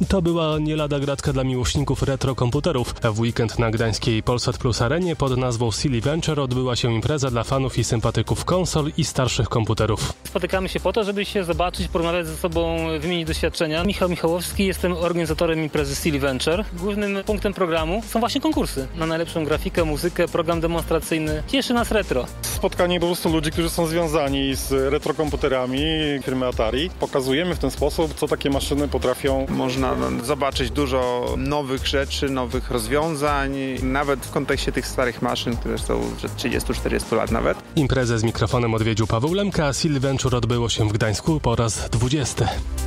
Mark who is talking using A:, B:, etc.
A: To była nie lada gratka dla miłośników retro komputerów. W weekend na gdańskiej Polsat Plus Arenie pod nazwą Silly Venture odbyła się impreza dla fanów i sympatyków konsol i starszych komputerów.
B: Spotykamy się po to, żeby się zobaczyć, porozmawiać ze sobą, wymienić doświadczenia. Michał Michałowski, jestem organizatorem imprezy Silly Venture. Głównym punktem programu są właśnie konkursy na najlepszą grafikę, muzykę, program demonstracyjny. Cieszy nas retro.
C: Spotkanie po prostu ludzi, którzy są związani z retrokomputerami firmy Atari. Pokazujemy w ten sposób, co takie maszyny potrafią.
D: Można zobaczyć dużo nowych rzeczy, nowych rozwiązań, nawet w kontekście tych starych maszyn, które są przed 30-40 lat nawet.
A: Imprezę z mikrofonem odwiedził Paweł Lemka, a Silly Venture odbyło się w Gdańsku po raz 20.